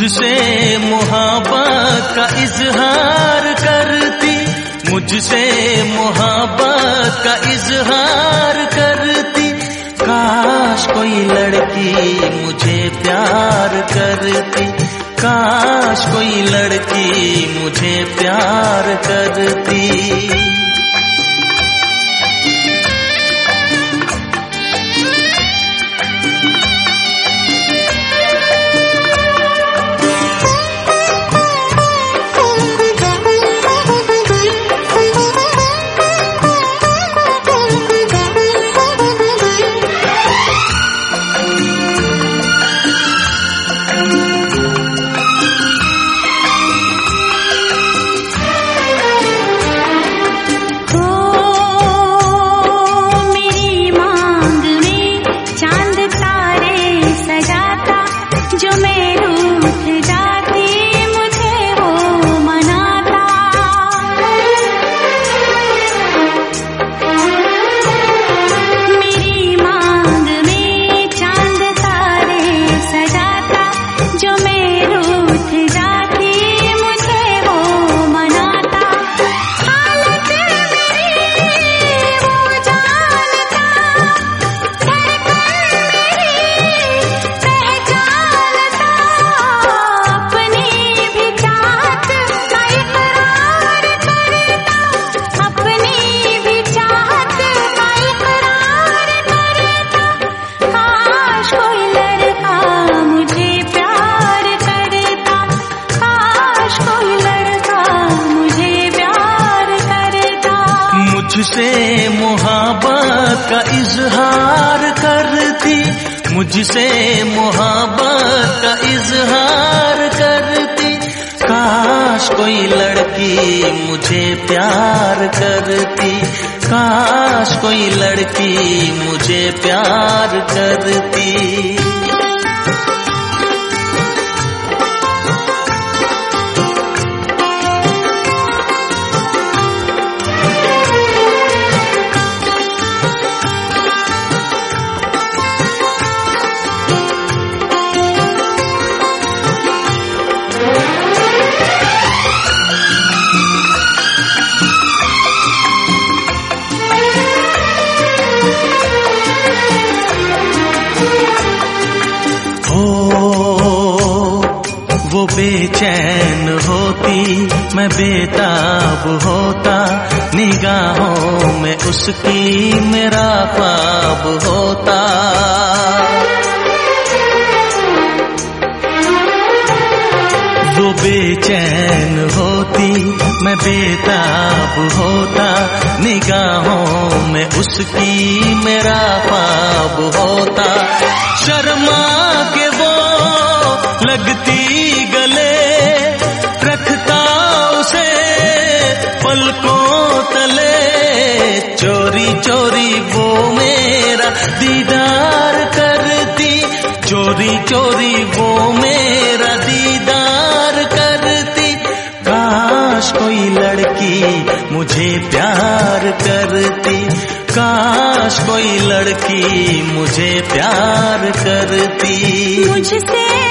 मुझसे मोहब्बत का इजहार करती, मुझसे मोहब्बत का इजहार करती। काश कोई लड़की मुझे प्यार करती, काश कोई लड़की मुझे प्यार करती। मुझसे मोहब्बत का इजहार करती, मुझसे मोहब्बत का इजहार करती। काश कोई लड़की मुझे प्यार करती, काश कोई लड़की मुझे प्यार करती। वो बेचैन होती, मैं बेताब होता, निगाहों में उसकी मेरा ख्वाब होता। वो बेचैन होती, मैं बेताब होता, निगाहों में उसकी मेरा ख्वाब होता। शर्मा के वो लगती गले, रखता उसे पलकों तले। चोरी चोरी वो मेरा दीदार करती, चोरी चोरी वो मेरा दीदार करती। काश कोई लड़की मुझे प्यार करती, काश कोई लड़की मुझे प्यार करती। मुझसे